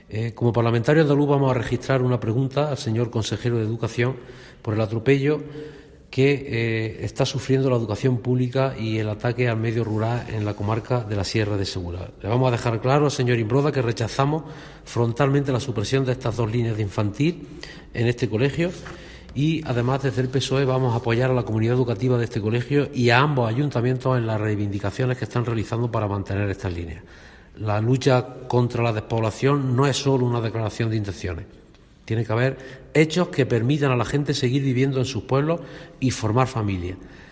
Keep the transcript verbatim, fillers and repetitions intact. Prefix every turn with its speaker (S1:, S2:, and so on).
S1: Eh, como parlamentario andaluz vamos a registrar una pregunta al señor consejero de Educación por el atropello que eh, está sufriendo la educación pública y el ataque al medio rural en la comarca de la Sierra de Segura. Le vamos a dejar claro al señor Imbroda que rechazamos frontalmente la supresión de estas dos líneas de infantil en este colegio y, además, desde el P S O E vamos a apoyar a la comunidad educativa de este colegio y a ambos ayuntamientos en las reivindicaciones que están realizando para mantener estas líneas. La lucha contra la despoblación no es solo una declaración de intenciones. Tiene que haber hechos que permitan a la gente seguir viviendo en sus pueblos y formar familias.